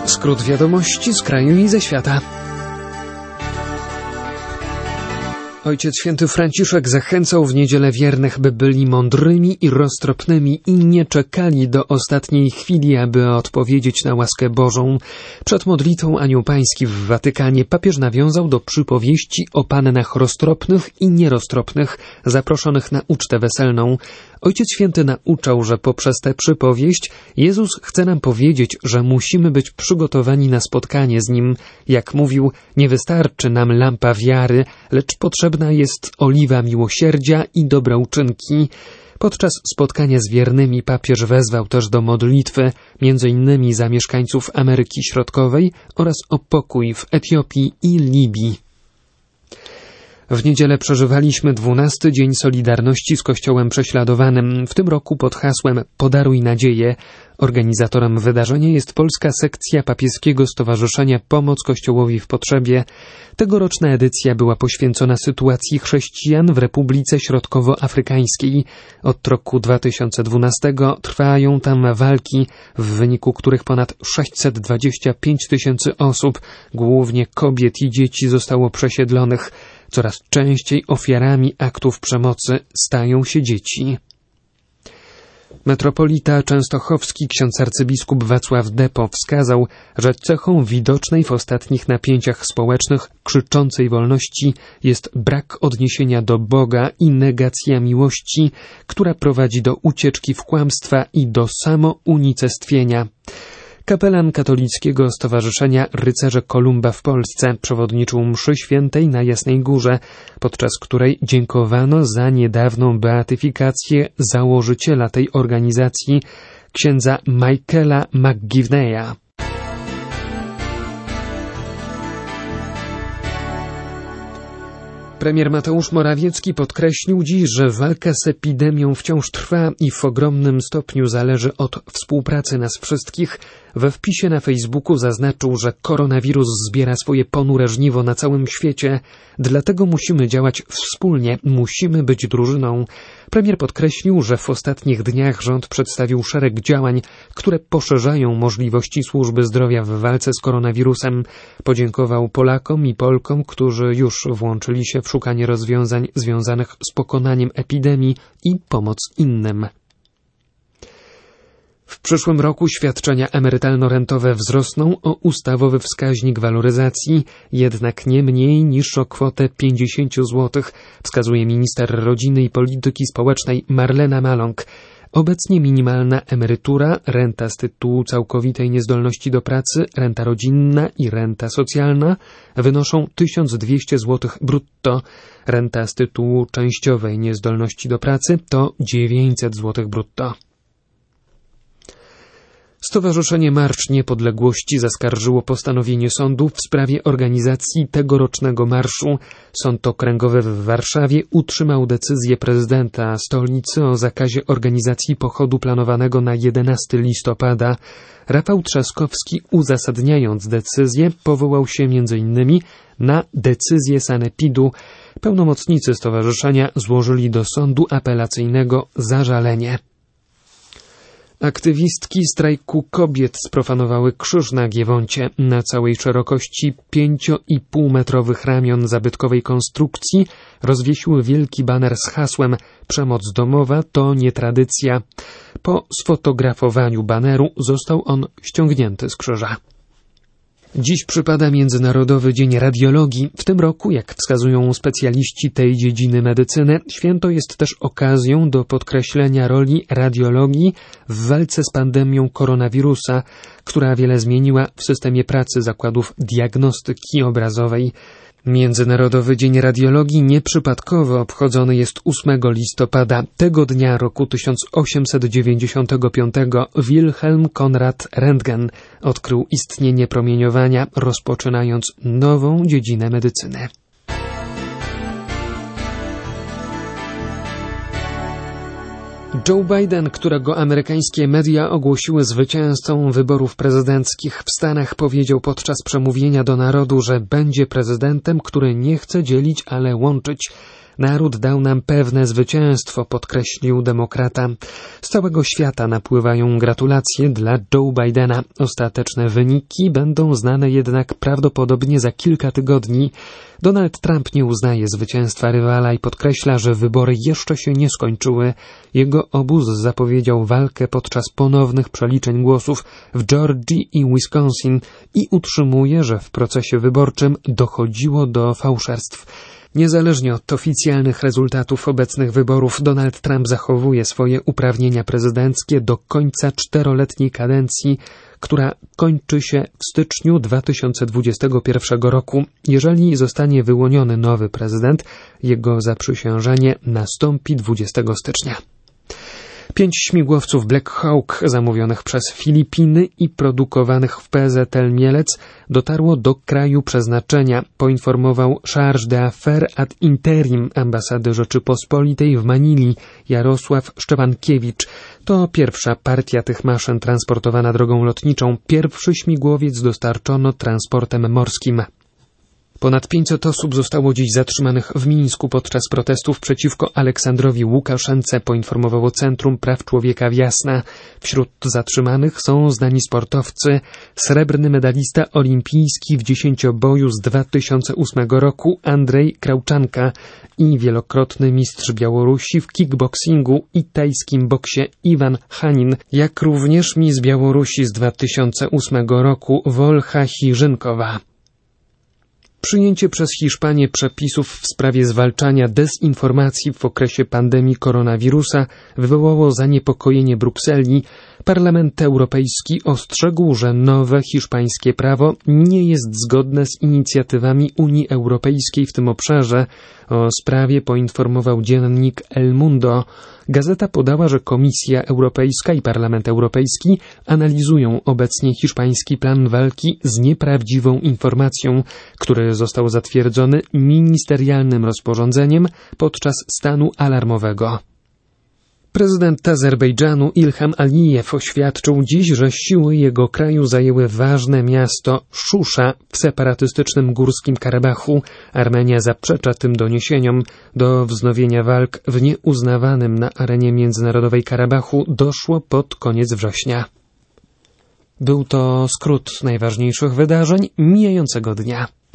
Skrót wiadomości z kraju i ze świata. Ojciec Święty Franciszek zachęcał w niedzielę wiernych, by byli mądrymi i roztropnymi i nie czekali do ostatniej chwili, aby odpowiedzieć na łaskę Bożą. Przed modlitwą Anioł Pański w Watykanie papież nawiązał do przypowieści o pannach roztropnych i nieroztropnych, zaproszonych na ucztę weselną. Ojciec Święty nauczał, że poprzez tę przypowieść Jezus chce nam powiedzieć, że musimy być przygotowani na spotkanie z Nim. Jak mówił, nie wystarczy nam lampa wiary, lecz potrzebna jest oliwa miłosierdzia i dobre uczynki. Podczas spotkania z wiernymi papież wezwał też do modlitwy, m.in. za mieszkańców Ameryki Środkowej oraz o pokój w Etiopii i Libii. W niedzielę przeżywaliśmy 12. Dzień Solidarności z Kościołem Prześladowanym, w tym roku pod hasłem Podaruj nadzieję. Organizatorem wydarzenia jest polska sekcja Papieskiego Stowarzyszenia Pomoc Kościołowi w Potrzebie. Tegoroczna edycja była poświęcona sytuacji chrześcijan w Republice Środkowoafrykańskiej. Od roku 2012 trwają tam walki, w wyniku których ponad 625 000 osób, głównie kobiet i dzieci, zostało przesiedlonych. Coraz częściej ofiarami aktów przemocy stają się dzieci. Metropolita częstochowski ksiądz arcybiskup Wacław Depo wskazał, że cechą widocznej w ostatnich napięciach społecznych krzyczącej wolności jest brak odniesienia do Boga i negacja miłości, która prowadzi do ucieczki w kłamstwa i do samounicestwienia. Kapelan Katolickiego Stowarzyszenia Rycerze Kolumba w Polsce przewodniczył mszy świętej na Jasnej Górze, podczas której dziękowano za niedawną beatyfikację założyciela tej organizacji, księdza Michaela McGivneya. Premier Mateusz Morawiecki podkreślił dziś, że walka z epidemią wciąż trwa i w ogromnym stopniu zależy od współpracy nas wszystkich. We wpisie na Facebooku zaznaczył, że koronawirus zbiera swoje ponure żniwo na całym świecie, dlatego musimy działać wspólnie, musimy być drużyną. Premier podkreślił, że w ostatnich dniach rząd przedstawił szereg działań, które poszerzają możliwości służby zdrowia w walce z koronawirusem. Podziękował Polakom i Polkom, którzy już włączyli się w szukanie rozwiązań związanych z pokonaniem epidemii i pomoc innym. W przyszłym roku świadczenia emerytalno-rentowe wzrosną o ustawowy wskaźnik waloryzacji, jednak nie mniej niż o kwotę 50 zł, wskazuje minister rodziny i polityki społecznej Marlena Maląg. Obecnie minimalna emerytura, renta z tytułu całkowitej niezdolności do pracy, renta rodzinna i renta socjalna wynoszą 1200 zł brutto. Renta z tytułu częściowej niezdolności do pracy to 900 zł brutto. Stowarzyszenie Marsz Niepodległości zaskarżyło postanowienie sądu w sprawie organizacji tegorocznego marszu. Sąd Okręgowy w Warszawie utrzymał decyzję prezydenta stolicy o zakazie organizacji pochodu planowanego na 11 listopada. Rafał Trzaskowski, uzasadniając decyzję, powołał się m.in. na decyzję sanepidu. Pełnomocnicy stowarzyszenia złożyli do sądu apelacyjnego zażalenie. Aktywistki strajku kobiet sprofanowały krzyż na Giewoncie. Na całej szerokości 5,5-metrowych ramion zabytkowej konstrukcji rozwiesiły wielki baner z hasłem „Przemoc domowa to nie tradycja”. Po sfotografowaniu baneru został on ściągnięty z krzyża. Dziś przypada Międzynarodowy Dzień Radiologii. W tym roku, jak wskazują specjaliści tej dziedziny medycyny, święto jest też okazją do podkreślenia roli radiologii w walce z pandemią koronawirusa, która wiele zmieniła w systemie pracy zakładów diagnostyki obrazowej. Międzynarodowy Dzień Radiologii nieprzypadkowo obchodzony jest 8 listopada. Tego dnia roku 1895 Wilhelm Konrad Röntgen odkrył istnienie promieniowania, rozpoczynając nową dziedzinę medycyny. Joe Biden, którego amerykańskie media ogłosiły zwycięzcą wyborów prezydenckich w Stanach, powiedział podczas przemówienia do narodu, że będzie prezydentem, który nie chce dzielić, ale łączyć. Naród dał nam pewne zwycięstwo, podkreślił demokrata. Z całego świata napływają gratulacje dla Joe Bidena. Ostateczne wyniki będą znane jednak prawdopodobnie za kilka tygodni. Donald Trump nie uznaje zwycięstwa rywala i podkreśla, że wybory jeszcze się nie skończyły. Jego obóz zapowiedział walkę podczas ponownych przeliczeń głosów w Georgii i Wisconsin i utrzymuje, że w procesie wyborczym dochodziło do fałszerstw. Niezależnie od oficjalnych rezultatów obecnych wyborów, Donald Trump zachowuje swoje uprawnienia prezydenckie do końca 4-letniej kadencji, która kończy się w styczniu 2021 roku. Jeżeli zostanie wyłoniony nowy prezydent, jego zaprzysiężenie nastąpi 20 stycznia. 5 śmigłowców Black Hawk zamówionych przez Filipiny i produkowanych w PZL Mielec dotarło do kraju przeznaczenia, poinformował Charge d'Affaires ad interim ambasady Rzeczypospolitej w Manili Jarosław Szczepankiewicz. To pierwsza partia tych maszyn transportowana drogą lotniczą. Pierwszy śmigłowiec dostarczono transportem morskim. Ponad 500 osób zostało dziś zatrzymanych w Mińsku podczas protestów przeciwko Aleksandrowi Łukaszence, poinformowało Centrum Praw Człowieka w Jasna. Wśród zatrzymanych są znani sportowcy, srebrny medalista olimpijski w dziesięcioboju z 2008 roku Andrzej Krauczanka i wielokrotny mistrz Białorusi w kickboxingu i tajskim boksie Iwan Hanin, jak również mistrz Białorusi z 2008 roku Wolcha Hirzynkowa. Przyjęcie przez Hiszpanię przepisów w sprawie zwalczania dezinformacji w okresie pandemii koronawirusa wywołało zaniepokojenie Brukseli. Parlament Europejski ostrzegł, że nowe hiszpańskie prawo nie jest zgodne z inicjatywami Unii Europejskiej w tym obszarze. O sprawie poinformował dziennik El Mundo. Gazeta podała, że Komisja Europejska i Parlament Europejski analizują obecnie hiszpański plan walki z nieprawdziwą informacją, który został zatwierdzony ministerialnym rozporządzeniem podczas stanu alarmowego. Prezydent Azerbejdżanu Ilham Alijew oświadczył dziś, że siły jego kraju zajęły ważne miasto Szusza w separatystycznym Górskim Karabachu. Armenia zaprzecza tym doniesieniom. Do wznowienia walk w nieuznawanym na arenie międzynarodowej Karabachu doszło pod koniec września. Był to skrót najważniejszych wydarzeń mijającego dnia.